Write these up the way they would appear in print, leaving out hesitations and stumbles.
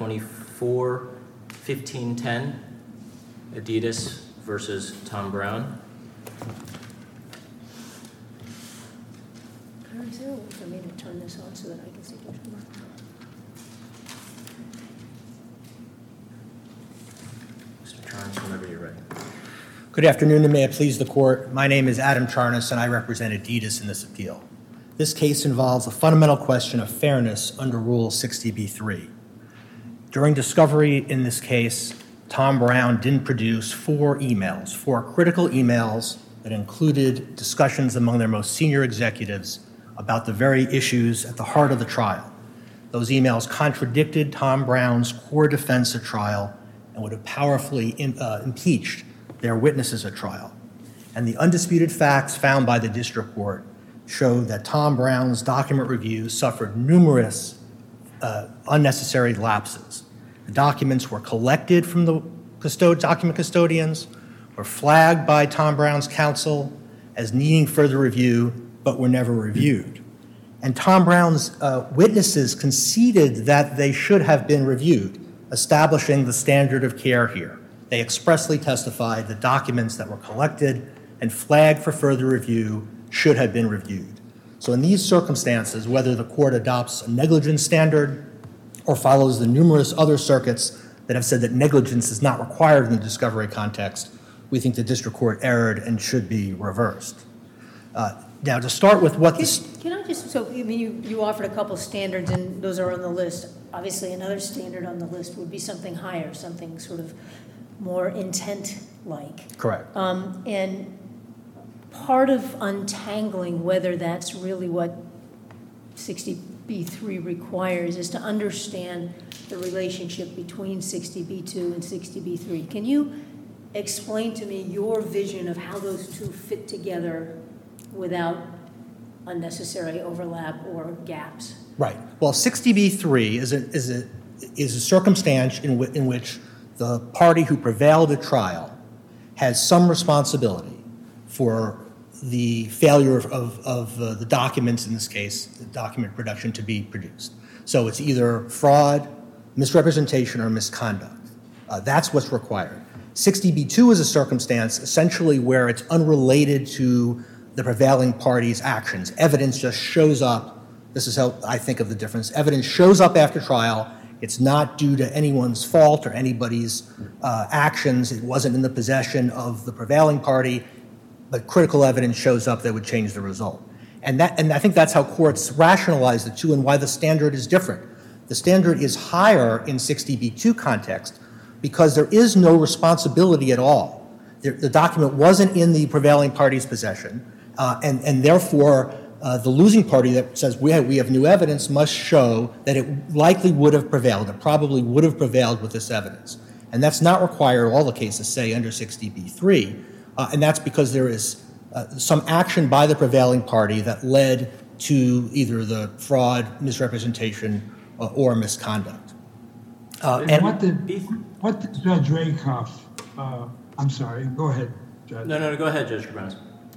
24-1510, Adidas versus Tom Brown. Is there a way for me to turn this on so that I can see what's going on? Mr. Charnes, whenever you're ready. Good afternoon, and may it please the court. My name is Adam Charnas, and I represent Adidas in this appeal. This case involves a fundamental question of fairness under Rule 60b-3. During discovery in this case, Tom Brown didn't produce four critical emails that included discussions among their most senior executives about the very issues at the heart of the trial. Those emails contradicted Tom Brown's core defense at trial and would have powerfully impeached their witnesses at trial. And the undisputed facts found by the district court show that Tom Brown's document review suffered numerous unnecessary lapses. The documents were collected from the document custodians, were flagged by Tom Brown's counsel as needing further review, but were never reviewed. And Tom Brown's witnesses conceded that they should have been reviewed, establishing the standard of care here. They expressly testified that documents that were collected and flagged for further review should have been reviewed. So in these circumstances, whether the court adopts a negligence standard or follows the numerous other circuits that have said that negligence is not required in the discovery context, we think the district court erred and should be reversed. Now, to start with what this... Can I just, so I mean, you offered a couple standards, and those are on the list. Obviously, another standard on the list would be something higher, something sort of more intent-like. Correct. And part of untangling whether that's really what 60b-3 requires is to understand the relationship between 60b-2 and 60b-3. Can you explain to me your vision of how those two fit together without unnecessary overlap or gaps? Right. Well, 60b-3 is a circumstance in which the party who prevailed at trial has some responsibility for the failure of the documents, in this case, the document production, to be produced. So it's either fraud, misrepresentation, or misconduct. That's what's required. 60b-2 is a circumstance essentially where it's unrelated to the prevailing party's actions. Evidence just shows up. This is how I think of the difference. Evidence shows up after trial. It's not due to anyone's fault or anybody's actions. It wasn't in the possession of the prevailing party, but critical evidence shows up that would change the result. And I think that's how courts rationalize the two and why the standard is different. The standard is higher in 60b-2 context because there is no responsibility at all. The document wasn't in the prevailing party's possession, and therefore the losing party that says we have new evidence must show that it likely would have prevailed. It probably would have prevailed with this evidence. And that's not required, all the cases say, under 60b-3. And that's because there is some action by the prevailing party that led to either the fraud, misrepresentation, or misconduct. And what did Judge Rakoff, I'm sorry, go ahead, Judge. No, go ahead, Judge Cabranes.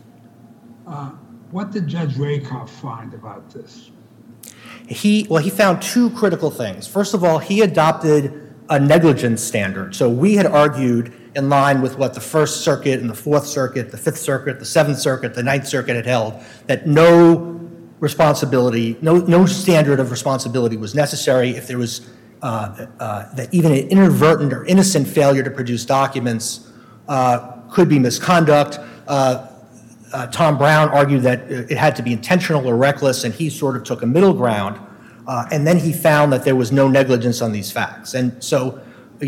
What did Judge Rakoff find about this? He found two critical things. First of all, he adopted a negligence standard. So we had argued in line with what the First Circuit and the Fourth Circuit, the Fifth Circuit, the Seventh Circuit, the Ninth Circuit had held, that no responsibility, no standard of responsibility was necessary if there was that even an inadvertent or innocent failure to produce documents could be misconduct. Tom Brown argued that it had to be intentional or reckless, and he sort of took a middle ground. And then he found that there was no negligence on these facts. And so,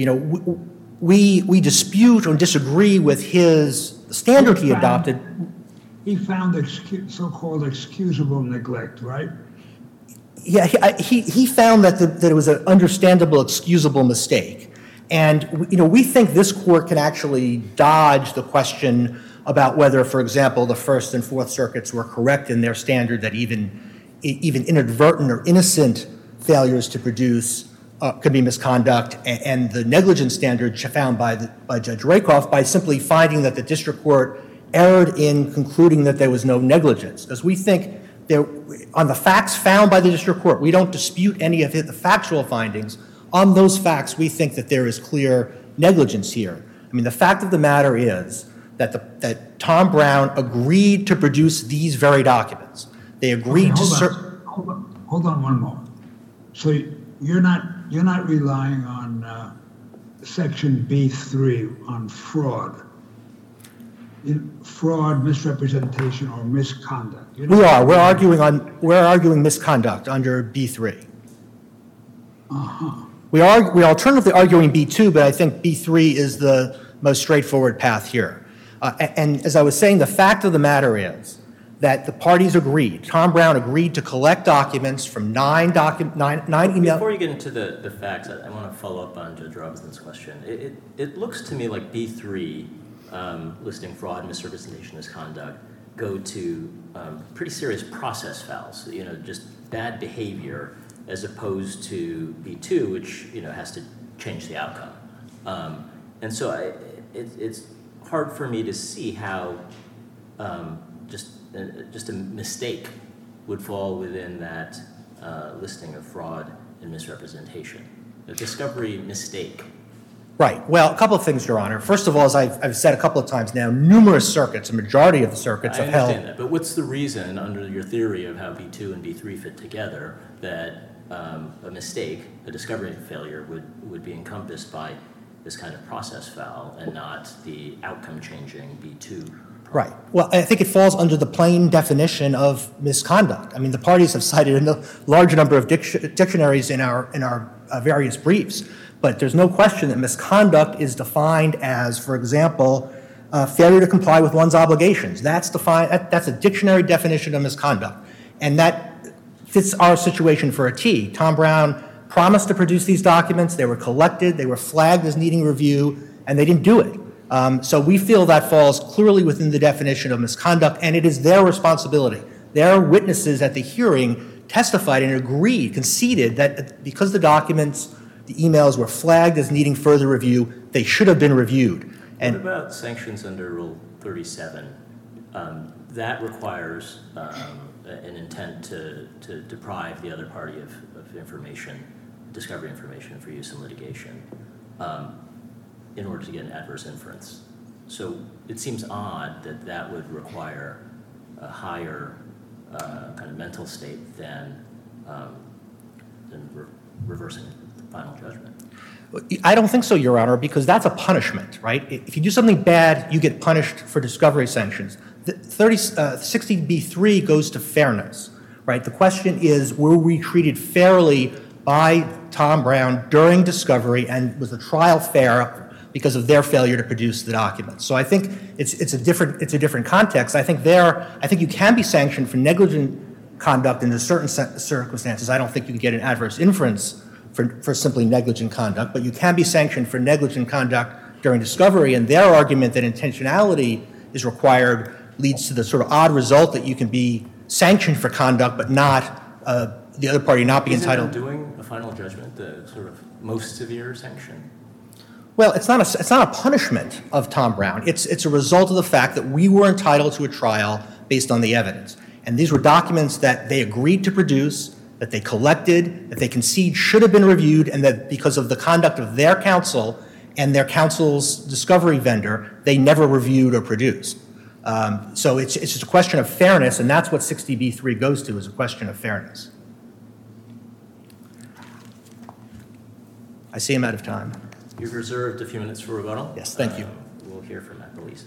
we dispute or disagree with his standard he adopted. He found so-called excusable neglect, right? Yeah, he found that it was an understandable, excusable mistake. And, we think this court can actually dodge the question about whether, for example, the First and Fourth Circuits were correct in their standard that even inadvertent or innocent failures to produce could be misconduct, and the negligence standard found by Judge Rakoff by simply finding that the district court erred in concluding that there was no negligence. Because we think on the facts found by the district court, we don't dispute any of the factual findings. On those facts, we think that there is clear negligence here. I mean, the fact of the matter is that Tom Brown agreed to produce these very documents. They agreed to... Hold on one moment. So you're not relying on Section B3 on fraud, misrepresentation, or misconduct. We are. We're arguing misconduct under B3. We are alternatively arguing B2, but I think B3 is the most straightforward path here. And as I was saying, the fact of the matter is that the parties agreed. Tom Brown agreed to collect documents from nine email. Before you get into the facts, I want to follow up on Judge Robinson's question. It looks to me like B3, listing fraud, misrepresentation, misconduct, go to pretty serious process fouls. Just bad behavior, as opposed to B2, which has to change the outcome. And so it's hard for me to see how just a mistake would fall within that listing of fraud and misrepresentation. A discovery mistake. Right. Well, a couple of things, Your Honor. First of all, as I've said a couple of times now, numerous circuits, a majority of the circuits have held... I understand that, but what's the reason, under your theory of how B2 and B3 fit together, that a mistake, a discovery failure, would be encompassed by this kind of process foul and not the outcome-changing B2? Right. Well, I think it falls under the plain definition of misconduct. I mean, the parties have cited a large number of dictionaries in our various briefs, but there's no question that misconduct is defined as, for example, failure to comply with one's obligations. That's a dictionary definition of misconduct, and that fits our situation for a T. Tom Brown promised to produce these documents. They were collected. They were flagged as needing review, and they didn't do it. So we feel that falls clearly within the definition of misconduct, and it is their responsibility. Their witnesses at the hearing testified and agreed, conceded that because the documents, the emails were flagged as needing further review, they should have been reviewed. And what about sanctions under Rule 37? That requires an intent to deprive the other party of information, discovery information for use in litigation, in order to get an adverse inference. So it seems odd that would require a higher kind of mental state than reversing the final judgment. I don't think so, Your Honor, because that's a punishment, right? If you do something bad, you get punished for discovery sanctions. 60B3 goes to fairness, right? The question is, were we treated fairly by Tom Brown during discovery, and was the trial fair because of their failure to produce the documents? So I think it's a different context. I think you can be sanctioned for negligent conduct in certain circumstances. I don't think you can get an adverse inference for simply negligent conduct, but you can be sanctioned for negligent conduct during discovery, and their argument that intentionality is required leads to the sort of odd result that you can be sanctioned for conduct, but not the other party not be entitled. Isn't doing a final judgment the sort of most severe sanction? Well, it's not a punishment of Tom Brown. It's a result of the fact that we were entitled to a trial based on the evidence, and these were documents that they agreed to produce, that they collected, that they concede should have been reviewed, and that because of the conduct of their counsel and their counsel's discovery vendor, they never reviewed or produced. So it's just a question of fairness, and that's what 60B3 goes to, is a question of fairness. I see I'm out of time. You've reserved a few minutes for rebuttal. Yes, thank you. We'll hear from Matt Police.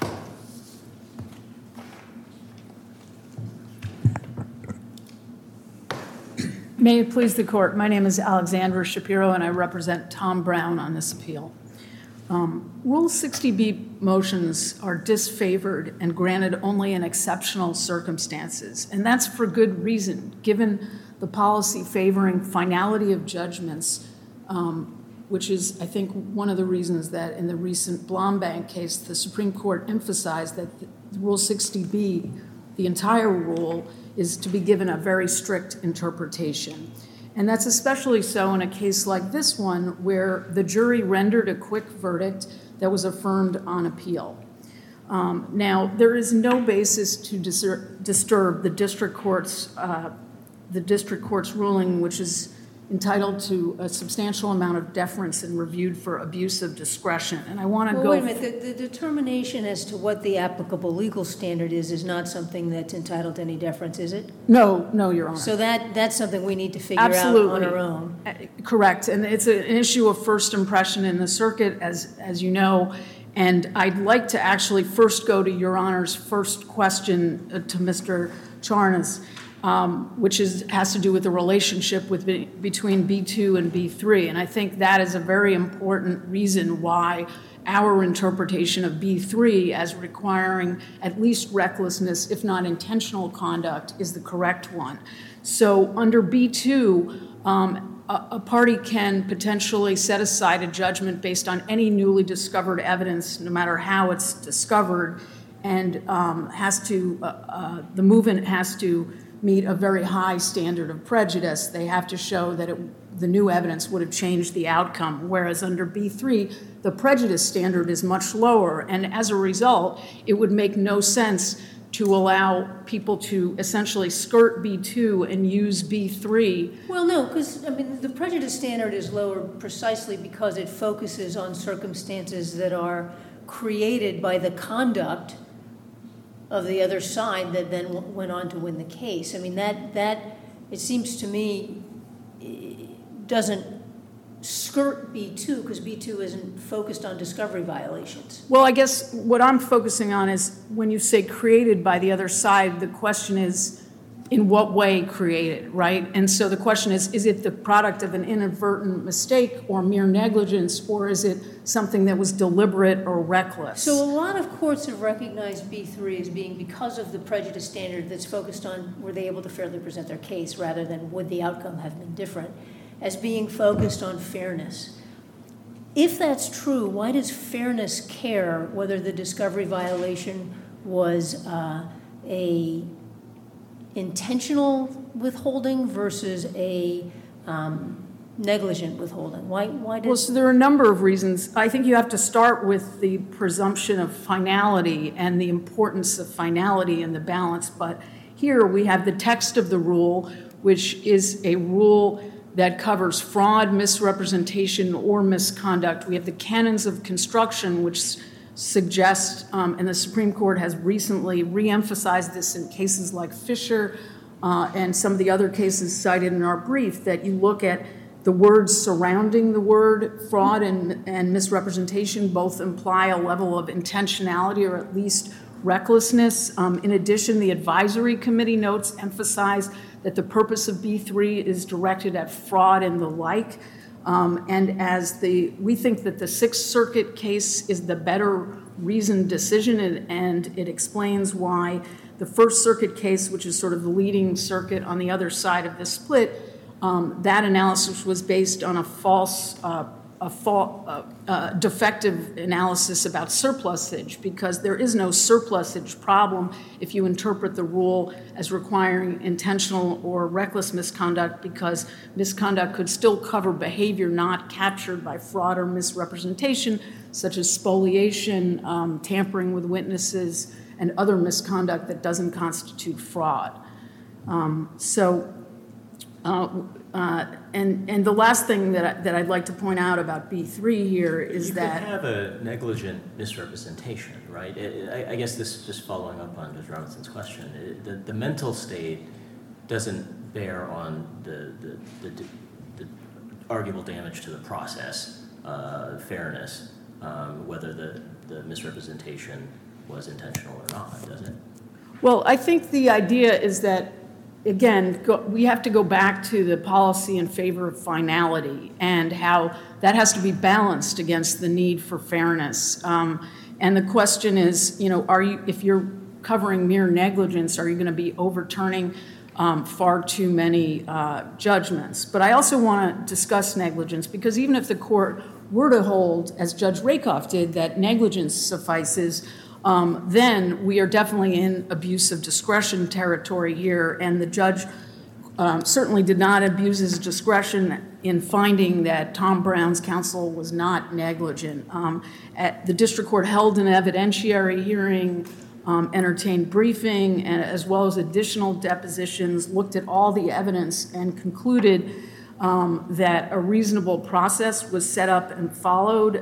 May it please the court, my name is Alexandra Shapiro, and I represent Tom Brown on this appeal. Rule 60B motions are disfavored and granted only in exceptional circumstances, and that's for good reason, given the policy favoring finality of judgments, which is, I think, one of the reasons that in the recent Blombank case, the Supreme Court emphasized that Rule 60B, the entire rule, is to be given a very strict interpretation. And that's especially so in a case like this one, where the jury rendered a quick verdict that was affirmed on appeal. Now, there is no basis to disturb the district court's ruling, which is entitled to a substantial amount of deference and reviewed for abuse of discretion. And I want to Well, go... wait a minute, the determination as to what the applicable legal standard is not something that's entitled to any deference, is it? No, Your Honor. So that's something we need to figure out Absolutely. on our own. Correct, and it's an issue of first impression in the circuit, as you know, and I'd like to actually first go to Your Honor's first question to Mr. Charnas, which has to do with the relationship between B2 and B3, and I think that is a very important reason why our interpretation of B3 as requiring at least recklessness, if not intentional conduct, is the correct one. So under B2, a party can potentially set aside a judgment based on any newly discovered evidence, no matter how it's discovered, and the movement has to meet a very high standard of prejudice. They have to show that the new evidence would have changed the outcome, whereas under B3, the prejudice standard is much lower, and as a result, it would make no sense to allow people to essentially skirt B2 and use B3. Well, no, because, I mean, the prejudice standard is lower precisely because it focuses on circumstances that are created by the conduct of the other side that then went on to win the case. I mean, that it seems to me, doesn't skirt B2 because B2 isn't focused on discovery violations. Well, I guess what I'm focusing on is when you say created by the other side, the question is in what way created, right? And so the question is it the product of an inadvertent mistake or mere negligence, or is it something that was deliberate or reckless? So a lot of courts have recognized B3 as being, because of the prejudice standard that's focused on were they able to fairly present their case rather than would the outcome have been different, as being focused on fairness. If that's true, why does fairness care whether the discovery violation was a intentional withholding versus a negligent withholding? Why does... Well, so there are a number of reasons. I think you have to start with the presumption of finality and the importance of finality and the balance. But here we have the text of the rule, which is a rule that covers fraud, misrepresentation, or misconduct. We have the canons of construction, which suggest, and the Supreme Court has recently reemphasized this in cases like Fisher and some of the other cases cited in our brief, that you look at the words surrounding the word fraud and misrepresentation both imply a level of intentionality or at least recklessness. In addition, the advisory committee notes emphasize that the purpose of B3 is directed at fraud and the like. And we think that the Sixth Circuit case is the better reasoned decision, and it explains why the First Circuit case, which is sort of the leading circuit on the other side of the split, that analysis was based on a defective analysis about surplusage, because there is no surplusage problem if you interpret the rule as requiring intentional or reckless misconduct, because misconduct could still cover behavior not captured by fraud or misrepresentation, such as spoliation, tampering with witnesses, and other misconduct that doesn't constitute fraud. And the last thing that I'd like to point out about B3 here is that... You could have a negligent misrepresentation, right? I guess this is just following up on Judge Robinson's question. The mental state doesn't bear on the arguable damage to the process, fairness, whether the misrepresentation was intentional or not, does it? Well, I think the idea is that, again, we have to go back to the policy in favor of finality and how that has to be balanced against the need for fairness. And the question is, if you're covering mere negligence, are you going to be overturning far too many judgments? But I also want to discuss negligence, because even if the court were to hold, as Judge Rakoff did, that negligence suffices, then we are definitely in abuse of discretion territory here, and the judge certainly did not abuse his discretion in finding that Tom Brown's counsel was not negligent. The district court held an evidentiary hearing, entertained briefing, and as well as additional depositions, looked at all the evidence and concluded that a reasonable process was set up and followed.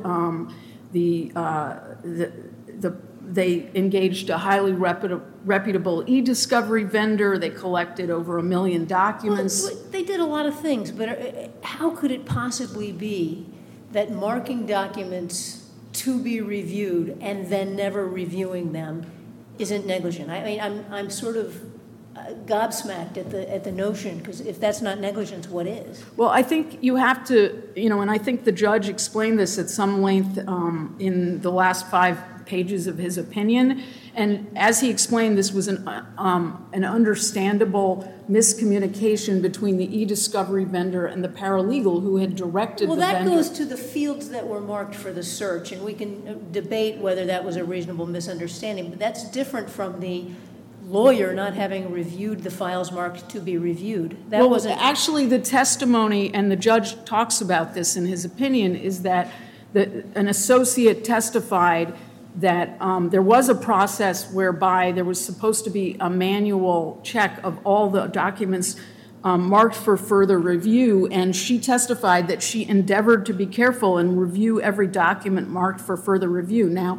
They engaged a highly reputable e-discovery vendor. They collected over 1 million documents. Well, they did a lot of things, but how could it possibly be that marking documents to be reviewed and then never reviewing them isn't negligent? I mean, I'm sort of gobsmacked at the notion, because if that's not negligence, what is? Well, I think you have to, and I think the judge explained this at some length in the last 5 pages of his opinion. And as he explained, this was an understandable miscommunication between the e-discovery vendor and the paralegal who had directed the vendor. Well, that goes to the fields that were marked for the search, and we can debate whether that was a reasonable misunderstanding, but that's different from the lawyer not having reviewed the files marked to be reviewed. That wasn't actually the testimony, and the judge talks about this in his opinion, is that an associate testified that there was a process whereby there was supposed to be a manual check of all the documents marked for further review, and she testified that she endeavored to be careful and review every document marked for further review. Now,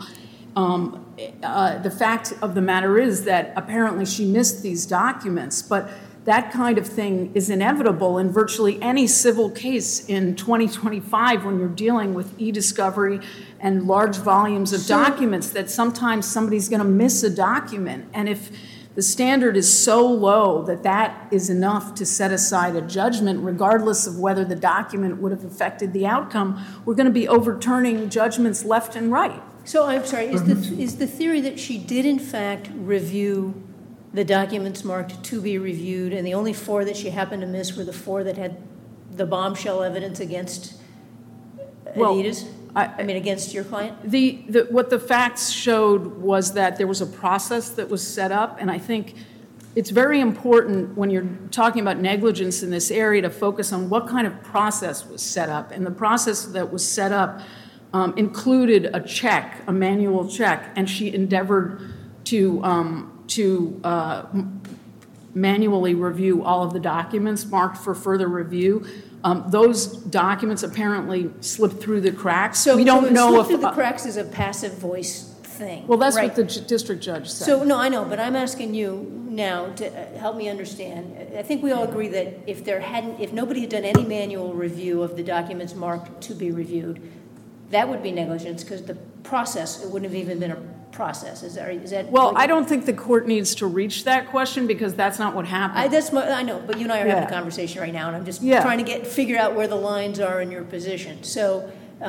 the fact of the matter is that apparently she missed these documents, but that kind of thing is inevitable in virtually any civil case in 2025 when you're dealing with e-discovery and large volumes of documents, that sometimes somebody's going to miss a document. And if the standard is so low that that is enough to set aside a judgment, regardless of whether the document would have affected the outcome, we're going to be overturning judgments left and right. So I'm sorry, is the theory that she did in fact review the documents marked to be reviewed, and the only 4 that she happened to miss were the 4 that had the bombshell evidence against Adidas? Against your client? What the facts showed was that there was a process that was set up, and I think it's very important when you're talking about negligence in this area to focus on what kind of process was set up. And the process that was set up included a check, a manual check, and she endeavored to manually review all of the documents marked for further review. Those documents apparently slipped through the cracks. So we don't know if through the cracks is a passive voice thing. Well, that's right? what the district judge said. So no, I know, but I'm asking you now to help me understand. I think we all agree that if nobody had done any manual review of the documents marked to be reviewed, that would be negligence, because the process, it wouldn't have even been a process. Is that well, I don't think the court needs to reach that question, because that's not what happened. I know, but you and I are having a conversation right now, and I'm just trying to figure out where the lines are in your position. So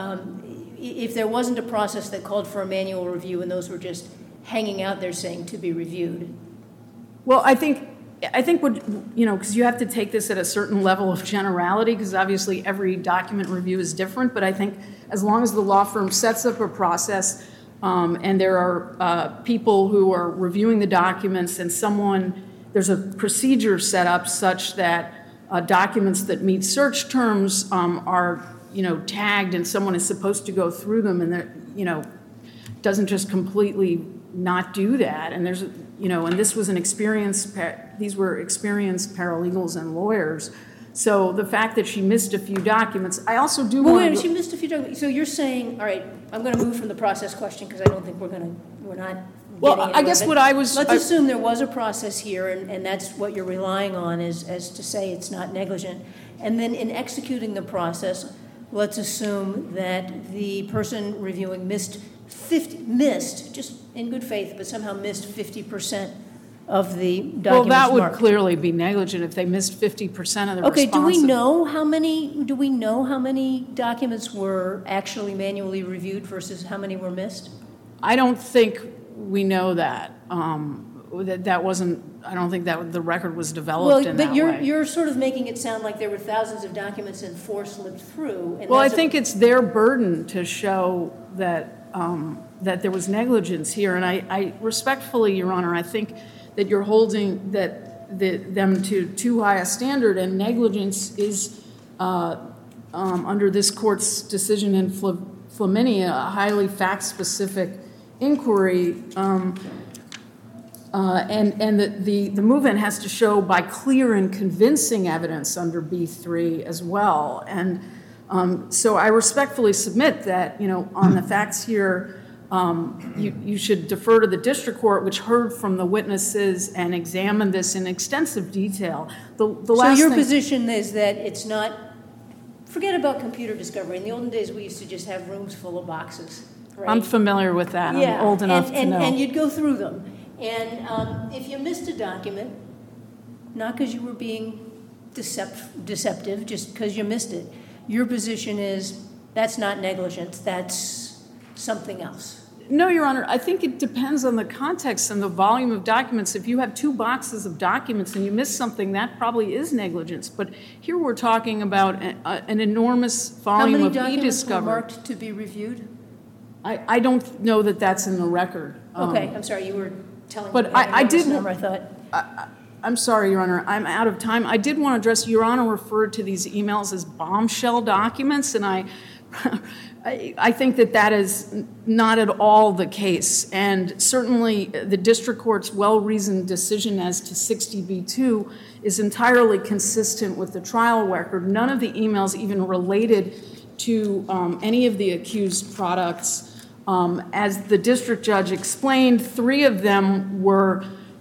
if there wasn't a process that called for a manual review and those were just hanging out there saying to be reviewed. Well, I think what, because you have to take this at a certain level of generality, because obviously every document review is different, but I think as long as the law firm sets up a process and there are people who are reviewing the documents, and there's a procedure set up such that documents that meet search terms are, tagged, and someone is supposed to go through them, and doesn't just completely not do that. And there's, and this was these were experienced paralegals and lawyers. So the fact that she missed a few documents, I also do want to... She missed a few documents. So you're saying, all right, I'm going to move from the process question, because I don't think we're not... Well, I guess what I was... Let's assume there was a process here, and that's what you're relying on, as to say it's not negligent. And then in executing the process, let's assume that the person reviewing missed, just in good faith, but somehow missed 50% of the documents Well, that would marked. Clearly be negligent if they missed 50% of the Okay, responses. do we know how many documents were actually manually reviewed versus how many were missed? I don't think we know that. That wasn't, I don't think that the record was developed in that way. But you're sort of making it sound like there were thousands of documents and 4 slipped through. And Well, I think it's their burden to show that there was negligence here. And I respectfully, Your Honor, I think that you're holding them to too high a standard, and negligence is, under this court's decision in Flamini, a highly fact-specific inquiry. And the movement has to show by clear and convincing evidence under B3 as well. And so I respectfully submit that, on the facts here, you should defer to the district court, which heard from the witnesses and examined this in extensive detail. So your position is that it's not, forget about computer discovery. In the olden days, we used to just have rooms full of boxes, right? I'm familiar with that. Yeah, I'm old enough to know. And you'd go through them. And if you missed a document, not because you were being deceptive, just because you missed it, your position is that's not negligence, that's something else. No, Your Honor, I think it depends on the context and the volume of documents. If you have 2 boxes of documents and you miss something, that probably is negligence. But here we're talking about an enormous volume of e-discovery. How many documents were marked to be reviewed? I don't know that that's in the record. Okay, I'm sorry, you were telling me. But I did. Number, I thought. I'm sorry, Your Honor, I'm out of time. I did want to address, Your Honor referred to these emails as bombshell documents, and I think that is not at all the case. And certainly the district court's well-reasoned decision as to 60B2 is entirely consistent with the trial record. None of the emails even related to any of the accused products. As the district judge explained, 3 of them were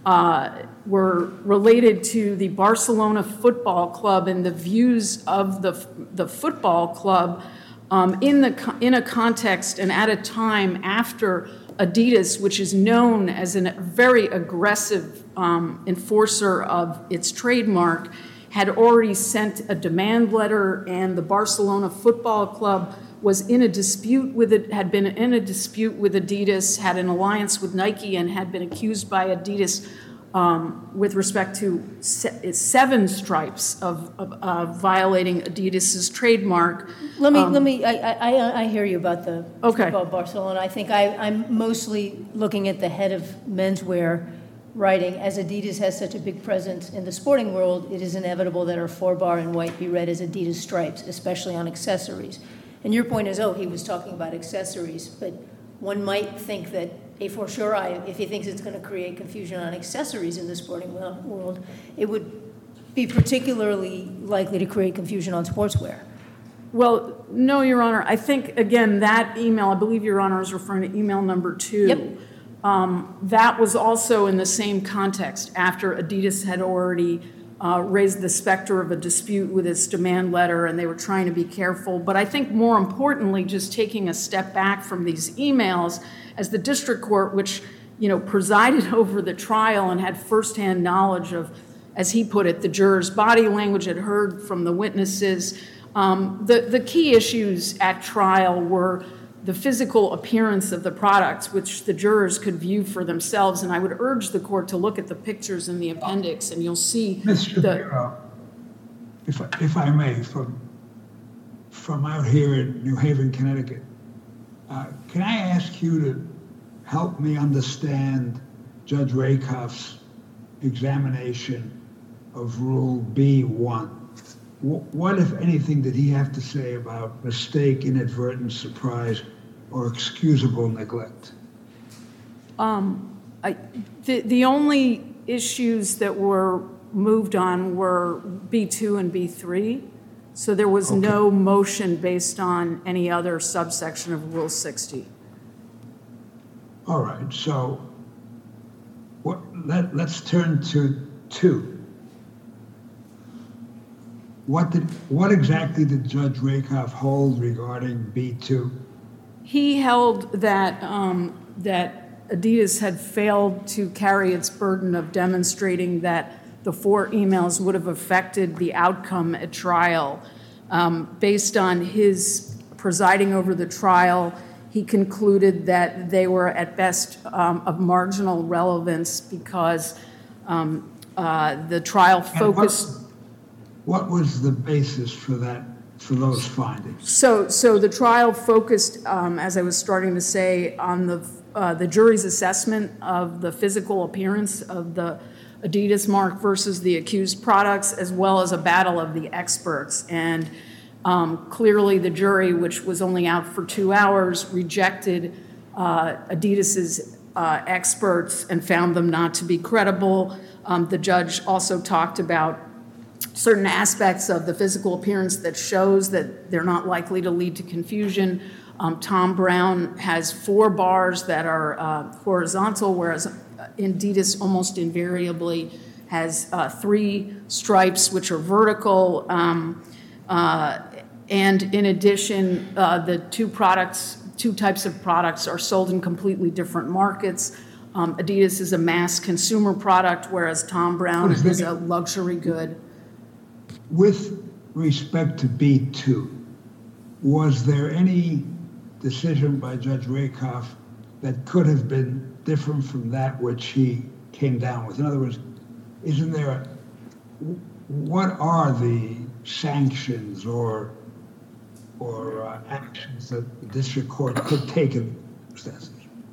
related to the Barcelona Football Club and the views of the football club in a context and at a time after Adidas, which is known as a very aggressive enforcer of its trademark, had already sent a demand letter, and the Barcelona Football Club was in a dispute with it, had been in a dispute with Adidas, had an alliance with Nike, and had been accused by Adidas with respect to 7 stripes of violating Adidas's trademark. I hear you about the okay. Football Barcelona. I think I'm mostly looking at the head of menswear writing. As Adidas has such a big presence in the sporting world, it is inevitable that our 4-bar in white be read as Adidas stripes, especially on accessories. And your point is, he was talking about accessories, but one might think that a fortiori, if he thinks it's going to create confusion on accessories in the sporting world, it would be particularly likely to create confusion on sportswear. Well, no, Your Honor. I think, again, that email, I believe Your Honor is referring to email number 2. Yep. That was also in the same context after Adidas had already raised the specter of a dispute with its demand letter, and they were trying to be careful. But I think more importantly, just taking a step back from these emails, as the district court, which presided over the trial and had firsthand knowledge of, as he put it, the jurors' body language, had heard from the witnesses. The key issues at trial were the physical appearance of the products, which the jurors could view for themselves. And I would urge the court to look at the pictures in the appendix, and you'll see Mr. Shapiro, if I may, from out here in New Haven, Connecticut, can I ask you to help me understand Judge Rakoff's examination of Rule B1? What, if anything, did he have to say about mistake, inadvertent, surprise, or excusable neglect? The only issues that were moved on were B2 and B3, so there was no motion based on any other subsection of Rule 60. All right, so let's turn to 2. What exactly did Judge Rakoff hold regarding B2? He held that that Adidas had failed to carry its burden of demonstrating that the 4 emails would have affected the outcome at trial. Based on his presiding over the trial, he concluded that they were at best of marginal relevance because the trial focused. What was the basis for that, for those findings? So the trial focused, as I was starting to say, on the jury's assessment of the physical appearance of the Adidas mark versus the accused products, as well as a battle of the experts. And clearly the jury, which was only out for 2 hours, rejected Adidas's experts and found them not to be credible. The judge also talked about certain aspects of the physical appearance that shows that they're not likely to lead to confusion. Tom Brown has 4 bars that are horizontal, whereas Adidas almost invariably has 3 stripes which are vertical. And in addition, the two types of products are sold in completely different markets. Adidas is a mass consumer product, whereas Tom Brown is a luxury good. With respect to B2, was there any decision by Judge Rakoff that could have been different from that which he came down with? In other words, isn't there what are the sanctions or actions that the district court could take in circumstances?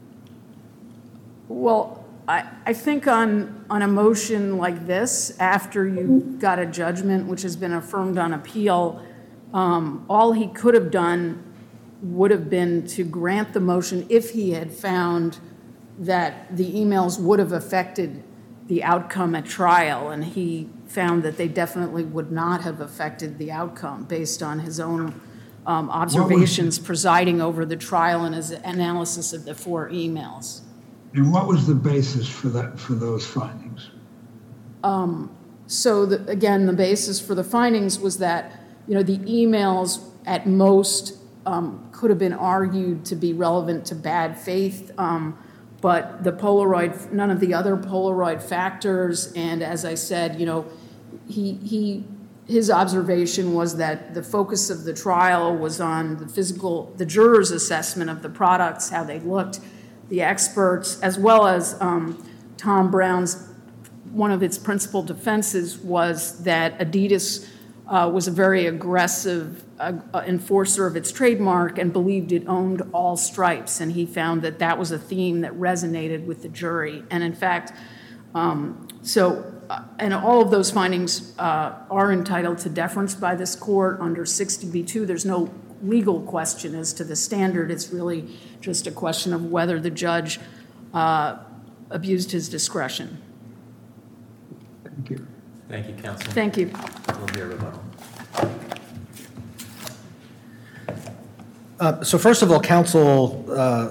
Well, I think on a motion like this, after you got a judgment which has been affirmed on appeal, all he could have done would have been to grant the motion if he had found that the emails would have affected the outcome at trial, and he found that they definitely would not have affected the outcome based on his own observations presiding over the trial and his analysis of the 4 emails. And what was the basis for those findings? So again, the basis for the findings was that, the emails at most could have been argued to be relevant to bad faith, but the Polaroid, none of the other Polaroid factors, and as I said, his observation was that the focus of the trial was on the jurors' assessment of the products, how they looked, the experts, as well as Tom Brown's, one of its principal defenses was that Adidas was a very aggressive enforcer of its trademark and believed it owned all stripes, and he found that that was a theme that resonated with the jury. And in fact, and all of those findings are entitled to deference by this court under 60B2. There's no legal question as to the standard. It's really just a question of whether the judge abused his discretion. Thank you. Thank you, counsel. Thank you. We'll hear rebuttal. So first of all, counsel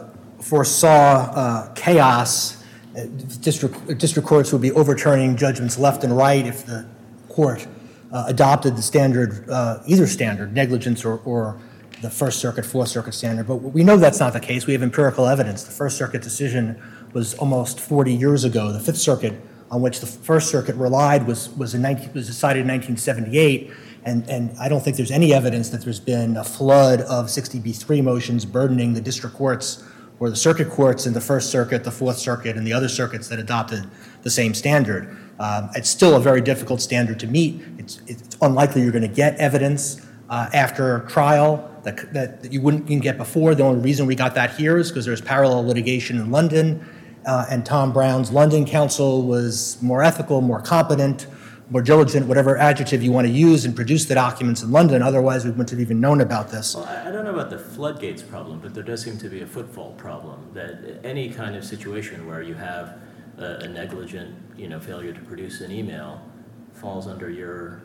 foresaw chaos. District courts would be overturning judgments left and right if the court adopted the standard, either standard, negligence or the First Circuit, Fourth Circuit standard. But we know that's not the case. We have empirical evidence. The First Circuit decision was almost 40 years ago. The Fifth Circuit, on which the First Circuit relied, was decided in 1978. And I don't think there's any evidence that there's been a flood of 60B3 motions burdening the district courts or the circuit courts in the First Circuit, the Fourth Circuit, and the other circuits that adopted the same standard. It's still a very difficult standard to meet. It's unlikely you're going to get evidence after trial that you wouldn't get before. The only reason we got that here is because there's parallel litigation in London, and Tom Brown's London counsel was more ethical, more competent, more diligent, whatever adjective you want to use, and produce the documents in London. Otherwise, we wouldn't have even known about this. Well, I don't know about the floodgates problem, but there does seem to be a footfall problem, that any kind of situation where you have a negligent, failure to produce an email falls under your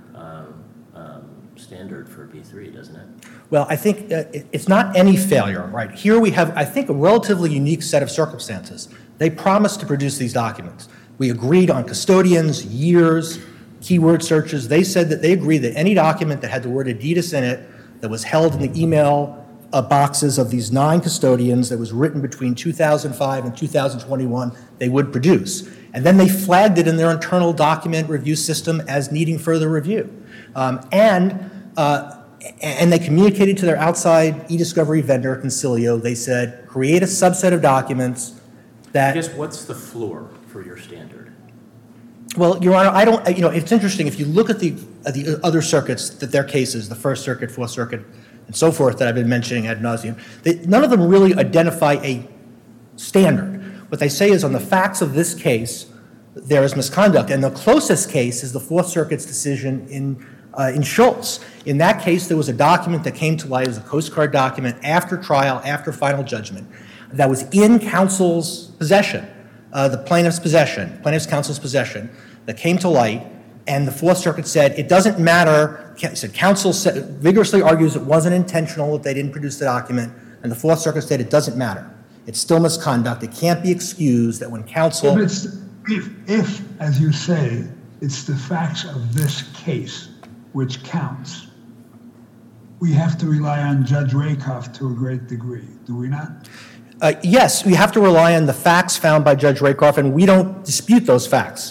standard for B3, doesn't it? Well, I think it's not any failure, right? Here we have, I think, a relatively unique set of circumstances. They promised to produce these documents. We agreed on custodians, years, keyword searches. They said that they agreed that any document that had the word Adidas in it, that was held in the email boxes of these 9 custodians, that was written between 2005 and 2021, they would produce. And then they flagged it in their internal document review system as needing further review. And they communicated to their outside e-discovery vendor, Concilio. They said, create a subset of documents that... I guess what's the floor for your standard? Well, Your Honor, it's interesting. If you look at the other circuits, that their cases, the First Circuit, Fourth Circuit, and so forth that I've been mentioning ad nauseum, none of them really identify a standard. What they say is on the facts of this case, there is misconduct. And the closest case is the Fourth Circuit's decision in Schultz. In that case, there was a document that came to light as a Coast Guard document after trial, after final judgment. that was in counsel's possession, the plaintiff's counsel's possession, that came to light, and the Fourth Circuit said it doesn't matter. Counsel vigorously argues it wasn't intentional that they didn't produce the document, and the Fourth Circuit said it doesn't matter. It's still misconduct. It can't be excused that when counsel... If, as you say, it's the facts of this case which counts, we have to rely on Judge Rakoff to a great degree, do we not? Yes, we have to rely on the facts found by Judge Rakoff, and we don't dispute those facts.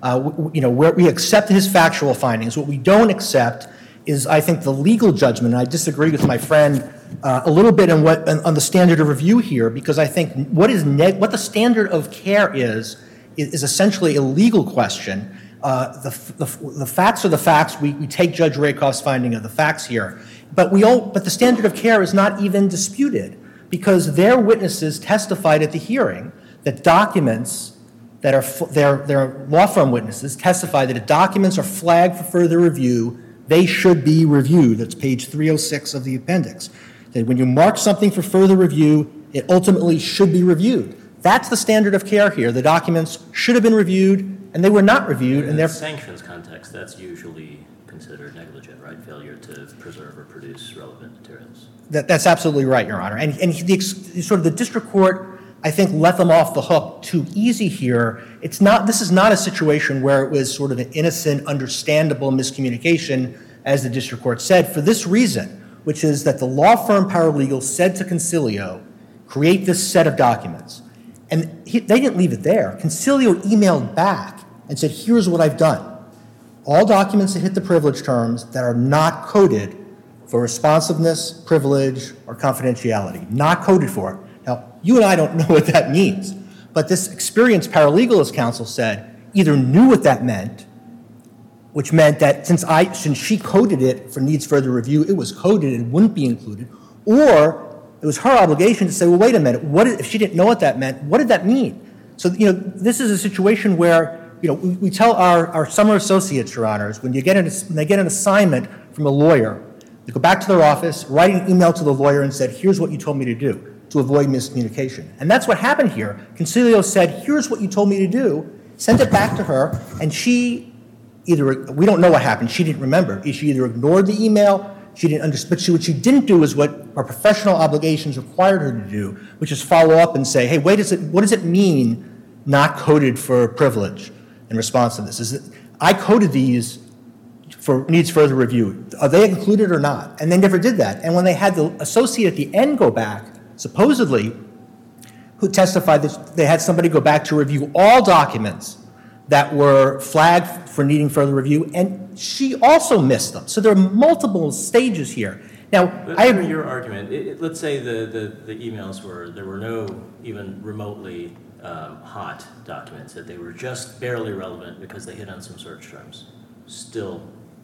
We accept his factual findings. What we don't accept is, I think, the legal judgment. And I disagree with my friend a little bit on the standard of review here, because I think what the standard of care is essentially a legal question. The facts are the facts. We take Judge Rakoff's finding of the facts here, but the standard of care is not even disputed, because their witnesses testified at the hearing that documents that are their law firm witnesses testified that if documents are flagged for further review, they should be reviewed. That's page 306 of the appendix. That when you mark something for further review, it ultimately should be reviewed. That's the standard of care here. The documents should have been reviewed, and they were not reviewed. In the sanctions context, that's usually considered negligent, right? Failure to preserve or produce relevant materials. That's absolutely right, Your Honor. And the district court, I think, let them off the hook too easy here. This is not a situation where it was sort of an innocent, understandable miscommunication, as the district court said, for this reason, which is that the law firm paralegal said to Concilio, create this set of documents. And they didn't leave it there. Concilio emailed back and said, here's what I've done. All documents that hit the privilege terms that are not coded for responsiveness, privilege, or confidentiality. Not coded for it. Now, you and I don't know what that means, but this experienced paralegal, as counsel said, either knew what that meant, which meant that since she coded it for needs further review, it was coded and wouldn't be included, or it was her obligation to say, well, wait a minute, if she didn't know what that meant, what did that mean? So, this is a situation where, we tell our summer associates, Your Honors, when they get an assignment from a lawyer, they go back to their office, write an email to the lawyer and said, here's what you told me to do to avoid miscommunication. And that's what happened here. Concilio said, here's what you told me to do, sent it back to her, and we don't know what happened, she didn't remember. She either ignored the email, she didn't understand, but what she didn't do is what our professional obligations required her to do, which is follow up and say, hey, what does it mean not coded for privilege in response to this? I coded these for needs further review. Are they included or not? And they never did that. And when they had the associate at the end go back, supposedly, who testified that they had somebody go back to review all documents that were flagged for needing further review, and she also missed them. So there are multiple stages here. Now, I agree. Your argument, let's say the emails there were no even remotely hot documents, that they were just barely relevant because they hit on some search terms. Still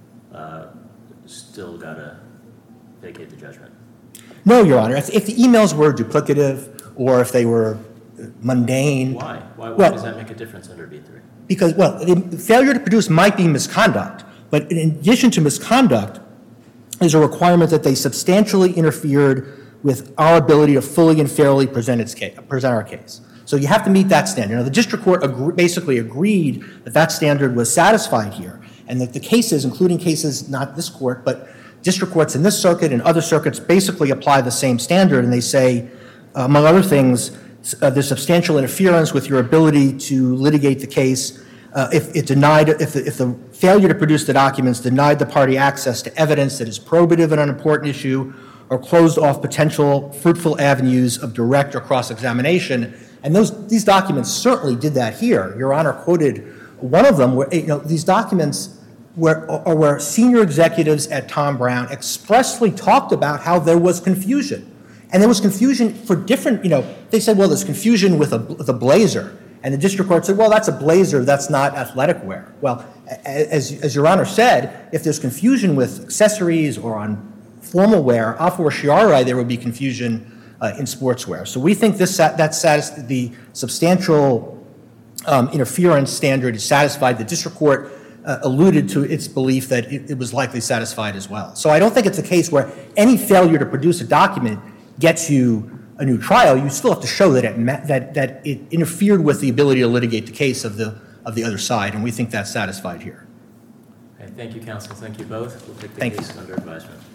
got to vacate the judgment. No, Your Honor. If the emails were duplicative or if they were mundane. Why? Why does that make a difference under B3? Because, the failure to produce might be misconduct, but in addition to misconduct, there's a requirement that they substantially interfered with our ability to fully and fairly present our case. So you have to meet that standard. Now, the district court basically agreed that standard was satisfied here, and that the cases, including cases not this court, but district courts in this circuit and other circuits, basically apply the same standard, and they say, among other things, there's substantial interference with your ability to litigate the case if the failure to produce the documents denied the party access to evidence that is probative on an important issue or closed off potential fruitful avenues of direct or cross-examination. And these documents certainly did that here. Your Honor quoted one of them where these documents where senior executives at Tom Brown expressly talked about how there was confusion. And there was confusion for different, they said, well, there's confusion with a blazer. And the district court said, well, that's a blazer, that's not athletic wear. Well, as Your Honor said, if there's confusion with accessories or on formal wear, a fortiori there would be confusion in sportswear. So we think the substantial interference standard is satisfied. The district court alluded to its belief that it was likely satisfied as well. So I don't think it's a case where any failure to produce a document gets you a new trial, you still have to show that it interfered with the ability to litigate the case of the other side, and we think that's satisfied here. Okay, thank you, counsel. Thank you both. We'll take the Thank you. case under advisement.